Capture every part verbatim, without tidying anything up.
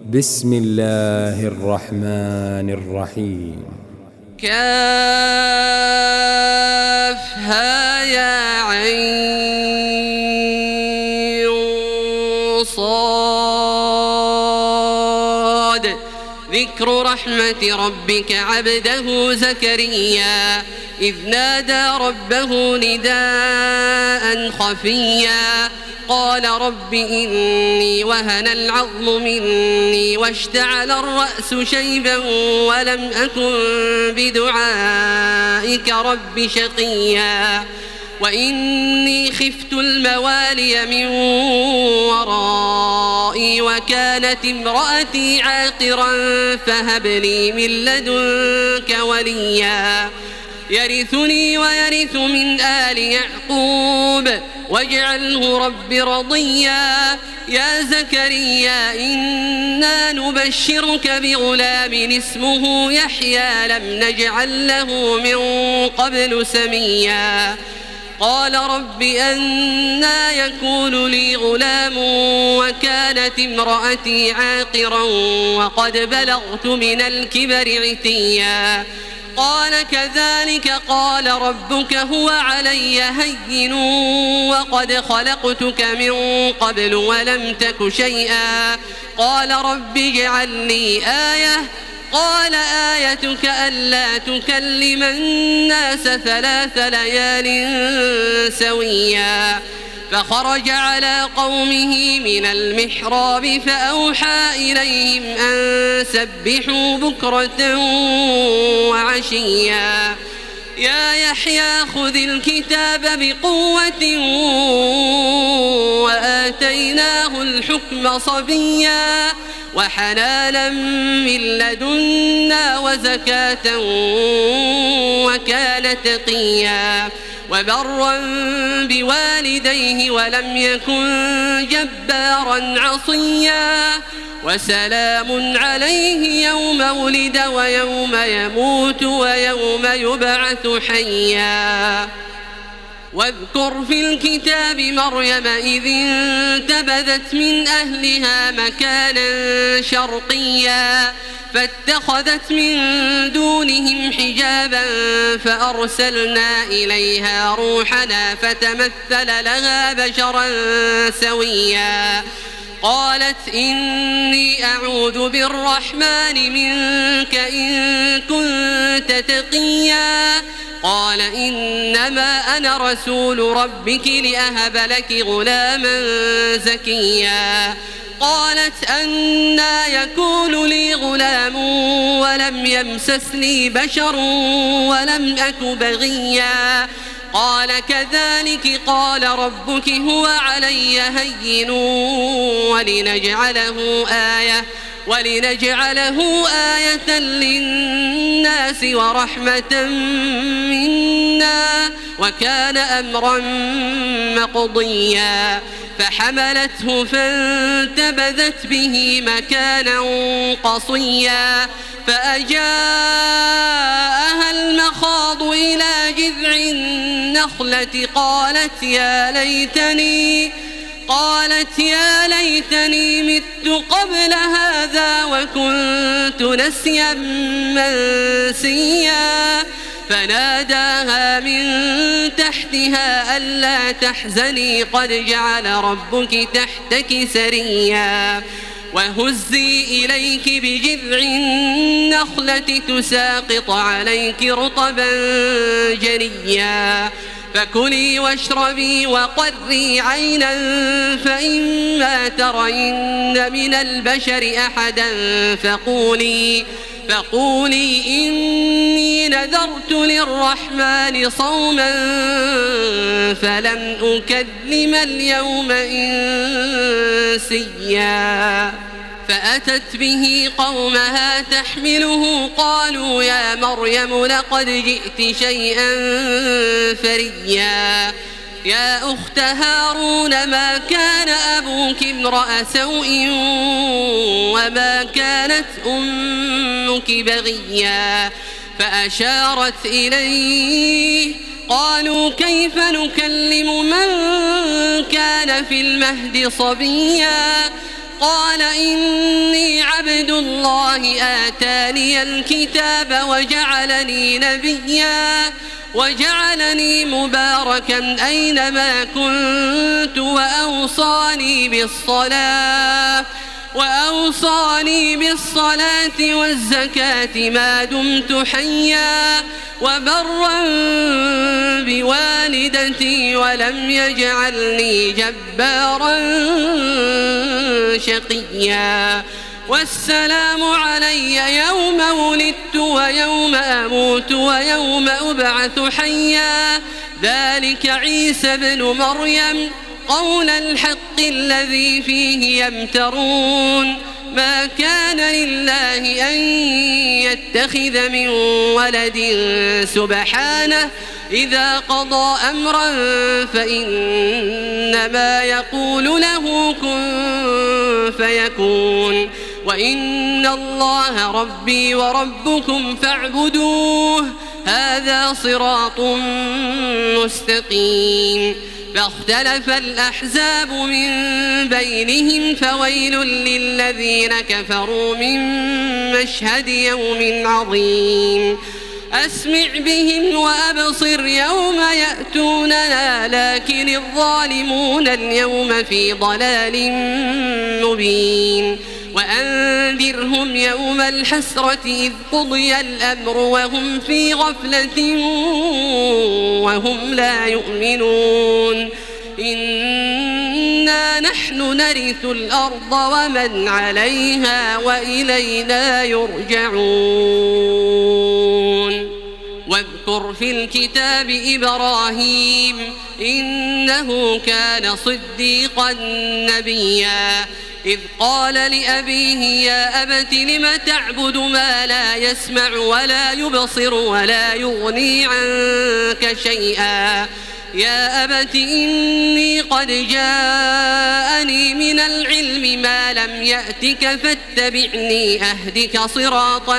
بسم الله الرحمن الرحيم. كافها يا عين صاد. ذكر رحمة ربك عبده زكريا إذ نادى ربه نداء خفيا قال رب إني وهن العظم مني واشتعل الرأس شيبا ولم أكن بدعائك رب شقيا وإني خفت الموالي من ورائي وكانت امرأتي عاقرا فهب لي من لدنك وليا يرثني ويرث من آل يعقوب واجعله رب رضيا. يا زكريا إنا نبشرك بغلام اسمه يحيى لم نجعل له من قبل سميا قال رب أنى يكون لي غلام وكانت امرأتي عاقرا وقد بلغت من الكبر عتيا قال كذلك قال ربك هو علي هين وقد خلقتك من قبل ولم تك شيئا قال رب اجعل لي آية قال آيتك ألا تكلم الناس ثلاث ليال سويا فخرج على قومه من المحراب فأوحى إليهم أن سبحوا بكرة وعشيا يا يحيى خذ الكتاب بقوة وآتيناه الحكم صبيا وحنانا من لدنا وزكاة وكان تقيا وبرا بوالديه ولم يكن جبارا عصيا وسلام عليه يوم ولد ويوم يموت ويوم يبعث حيا واذكر في الكتاب مريم إذ انتبذت من أهلها مكانا شرقيا فاتخذت من دونهم حجابا فأرسلنا إليها روحنا فتمثل لها بشرا سويا قالت إني أعوذ بالرحمن منك إن كنت تقيا قال إنما أنا رسول ربك لأهب لك غلاما زكيا قالت أنى يكون لي غلام ولم يمسسني بشر ولم أك بغيا قال كذلك قال ربك هو علي هين ولنجعله آية ولنجعله آية للناس ورحمة منا وكان أمرا مقضيا فحملته فانتبذت به مكانا قصيا فأجاءها المخاض إلى جذع النخلة قالت يا ليتني قالت يا ليتني مت قبل هذا وكنت نسيا منسيا فناداها من تحتها ألا تحزني قد جعل ربك تحتك سريا وهزي إليك بجذع النخلة تساقط عليك رطبا جنيا فكلي واشربي وقري عينا فإما ترين من البشر أحدا فقولي فقولي إني نذرت للرحمن صوما فلن أكلم اليوم إنسيا فأتت به قومها تحمله قالوا يا مريم لقد جئت شيئا فريا يا أخت هارون ما كان أبوك امرأ سوء وما كانت أمك بغيا فأشارت إليه قالوا كيف نكلم من كان في المهد صبيا قال إني عبد عبد الله آتاني الكتاب وجعلني نبيا وجعلني مباركا أينما كنت وأوصاني بالصلاة وأوصاني بالصلاة والزكاة ما دمت حيا وبرا بوالدتي ولم يجعلني جبارا شقيا والسلام علي يوم ولدت ويوم أموت ويوم أبعث حيا ذلك عيسى بن مريم قول الحق الذي فيه يمترون ما كان لله أن يتخذ من ولد سبحانه إذا قضى أمرا فإنما يقول له كن فيكون وإن الله ربي وربكم فاعبدوه هذا صراط مستقيم فاختلف الأحزاب من بينهم فويل للذين كفروا من مشهد يوم عظيم أسمع بهم وأبصر يوم يأتوننا لكن الظالمون اليوم في ضلال مبين وأنذرهم يوم الحسرة إذ قضي الأمر وهم في غفلة وهم لا يؤمنون إنا نحن نرث الأرض ومن عليها وإلينا يرجعون واذكر في الكتاب إبراهيم إنه كان صديقا نبيا إذ قال لأبيه يا أبت لم تعبد ما لا يسمع ولا يبصر ولا يغني عنك شيئا يا أبت إني قد جاءني من العلم ما لم يأتك فاتبعني أهدك صراطا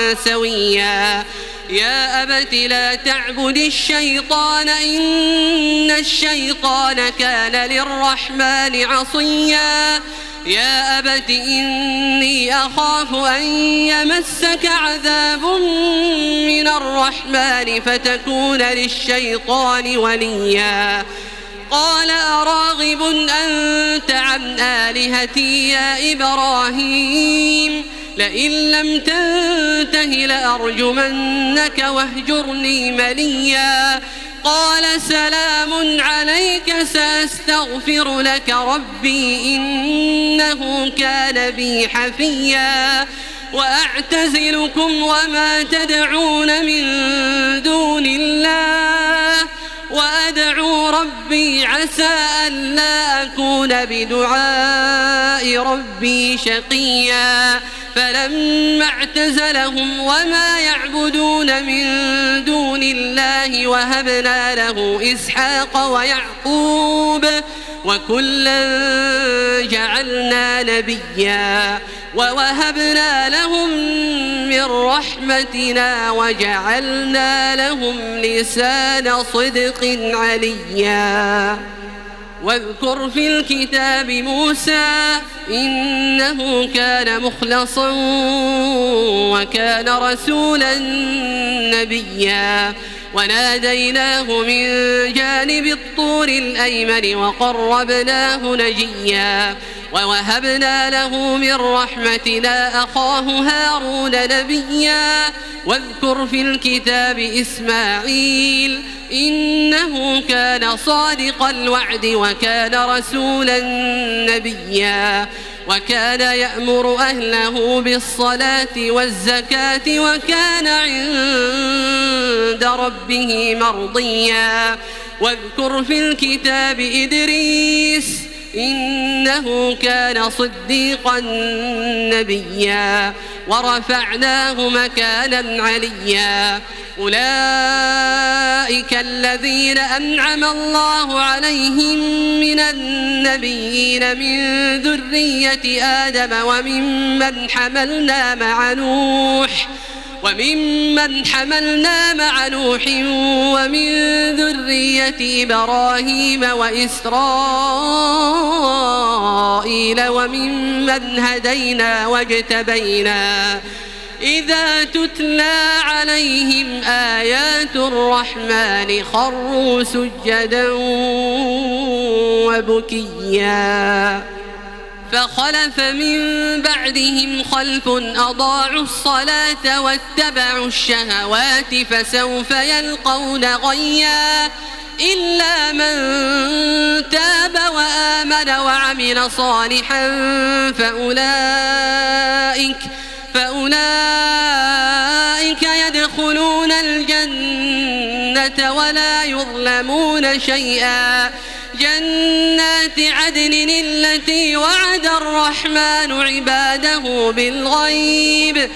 سويا يا أبت لا تعبد الشيطان إن الشيطان كان للرحمن عصيا يا أبت إني أخاف أن يمسك عذاب من الرحمن فتكون للشيطان وليا قال أراغب أنت عن آلهتي يا إبراهيم لئن لم تنته لأرجمنك واهجرني مليا قال سلام عليك سأستغفر لك ربي إنه كان بي حفيا وأعتزلكم وما تدعون من دون الله وأدعو ربي عسى ألا أكون بدعاء ربي شقيا فلما اعتزلهم وما يعبدون من دون الله وهبنا له إسحاق ويعقوب وكلا جعلنا نبيا ووهبنا لهم من رحمتنا وجعلنا لهم لسان صدق عليا واذكر في الكتاب موسى إنه كان مخلصا وكان رسولا نبيا وناديناه من جانب الطور الأيمن وقربناه نجيا ووهبنا له من رحمتنا أخاه هارون نبيا واذكر في الكتاب إسماعيل إنه كان صادق الوعد وكان رسولا نبيا وكان يأمر أهله بالصلاة والزكاة وكان عند ربه مرضيا واذكر في الكتاب إدريس إنه كان صديقا نبيا ورفعناه مكانا عليا أولئك الذين أنعم الله عليهم من النبيين من ذرية آدم وممن حملنا مع نوح وممن حملنا مع نوح ومن ذرية إبراهيم وإسرائيل وممن هدينا واجتبينا إذا تتلى عليهم آيات الرحمن خروا سجدا وبكيا فخلف من بعدهم خلف أضاعوا الصلاة واتبعوا الشهوات فسوف يلقون غيا إلا من تاب وآمن وعمل صالحا فأولئك فأولئك يدخلون الجنة ولا يظلمون شيئا جنات عدن التي وعد الرحمن عباده بالغيب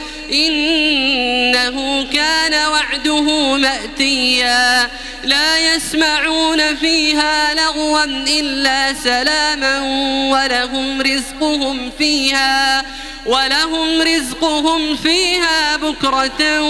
إنه كان وعده مأتيا لا يسمعون فيها لغوا إلا سلاما ولهم رزقهم فيها ولهم رزقهم فيها بكرة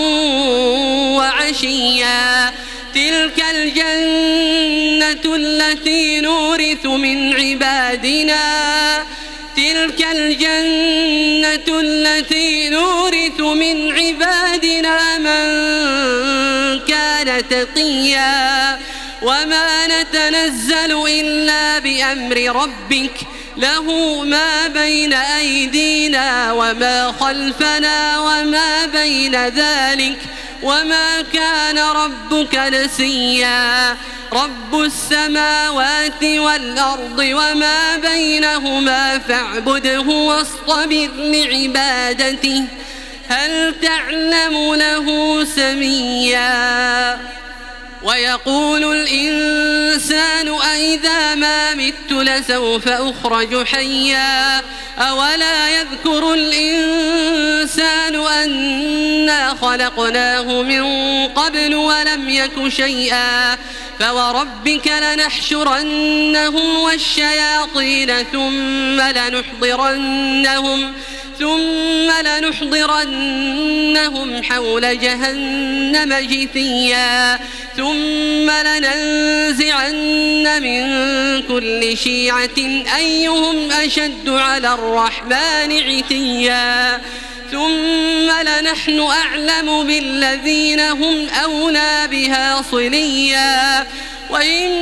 وعشيا تلك الجنة التي نورث من عبادنا تلك الجنة التي نورث من عبادنا من كان تقيا وما نتنزل إلا بأمر ربك له ما بين أيدينا وما خلفنا وما بين ذلك وما كان ربك نسيا رب السماوات والأرض وما بينهما فاعبده واصطبر لعبادته هل تعلم له سميا ويقول الإنسان أإذا ما مت لسوف أخرج حيا أولا يذكر الإنسان أنا خلقناه من قبل ولم يك شيئا فوربك لنحشرنهم والشياطين ثم لنحضرنهم ثم لنحضرنهم حول جهنم جثيا ثم لننزعن من كل شيعة أيهم أشد على الرحمن عتيا ثم لنحن أعلم بالذين هم أولى بها صليا وإن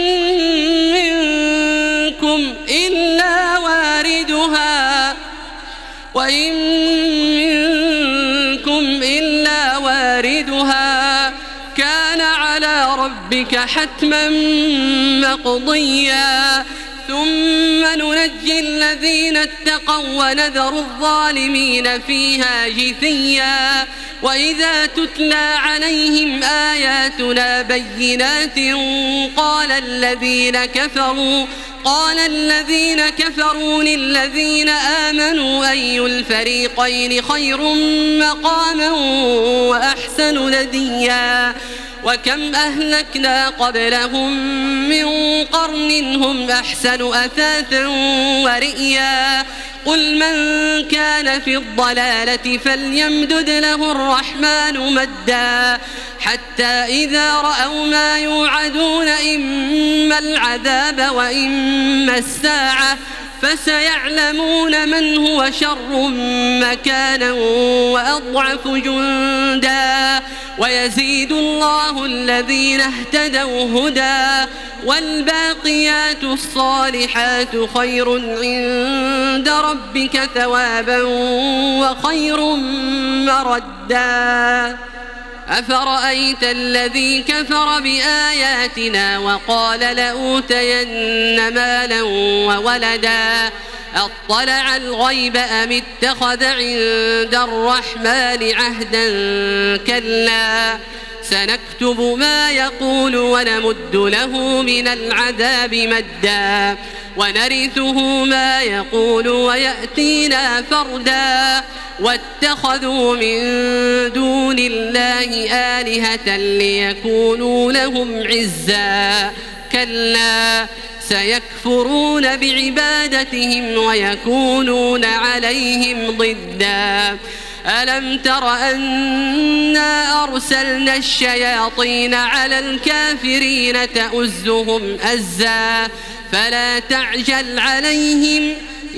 منكم إلا واردها وإن منكم إلا واردها كان على ربك حتما مقضيا ثم ننجي الذين اتقوا ونذر الظالمين فيها جثيا وإذا تتلى عليهم آياتنا بينات قال الذين كفروا قال الذين كفروا للذين آمنوا أي الفريقين خير مقاما وأحسن نديا وكم أهلكنا قبلهم من قرن هم أحسن أثاثا ورئيا قل من كان في الضلالة فليمدد له الرحمن مدا حتى إذا رأوا ما يوعدون إما العذاب وإما الساعة فسيعلمون من هو شر مكانا وأضعف جندا ويزيد الله الذين اهتدوا هدى والباقيات الصالحات خير عند ربك ثوابا وخير مردا أفرأيت الذي كفر بآياتنا وقال لأوتين مالا وولدا أطلع الغيب أم اتخذ عند الرحمن عهدا كلا سنكتب ما يقول ونمد له من العذاب مدا ونرثه ما يقول ويأتينا فردا واتخذوا من دون الله آلهة ليكونوا لهم عزا كلا سيكفرون بعبادتهم ويكونون عليهم ضدا ألم تر أنا أرسلنا الشياطين على الكافرين تؤزهم أزا فلا تعجل عليهم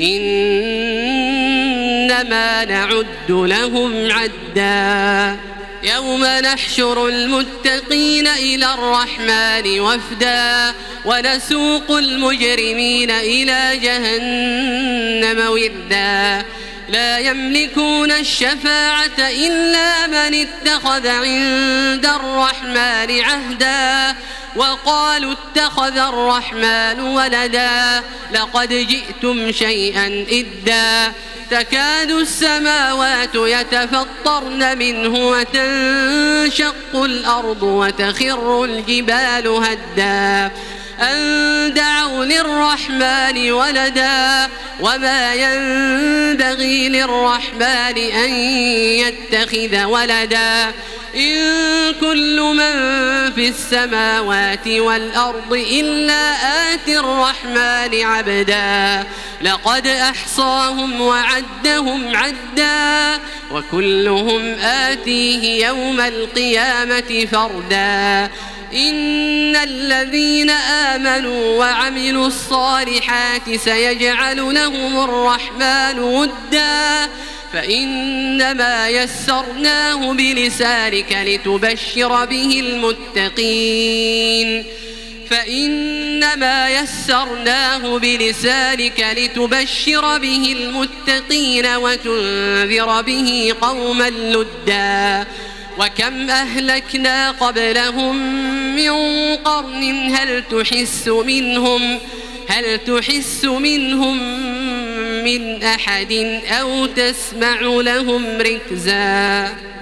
إنما نعد لهم عدا يوم نحشر المتقين إلى الرحمن وفدا ونسوق المجرمين إلى جهنم وردا لا يملكون الشفاعة إلا من اتخذ عند الرحمن عهدا وقالوا اتخذ الرحمن ولدا لقد جئتم شيئا إدا تكاد السماوات يتفطرن منه وتنشق الأرض وتخر الجبال هدا أن دعوا للرحمن ولدا وما ينبغي للرحمن أن يتخذ ولدا إن كل من في السماوات والأرض إلا آتي الرحمن عبدا لقد أحصاهم وعدهم عدا وكلهم آتيه يوم القيامة فردا إن الذين آمنوا وعملوا الصالحات سيجعل لهم الرحمن ودا فإنما يسرناه بلسانك لتبشر به المتقين فإنما يسرناه بلسانك لتبشر به المتقين وتنذر به قوما لدا وكم أهلكنا قبلهم من قرن هل تحس منهم هل تحس منهم من أحد أو تسمع لهم ركزا.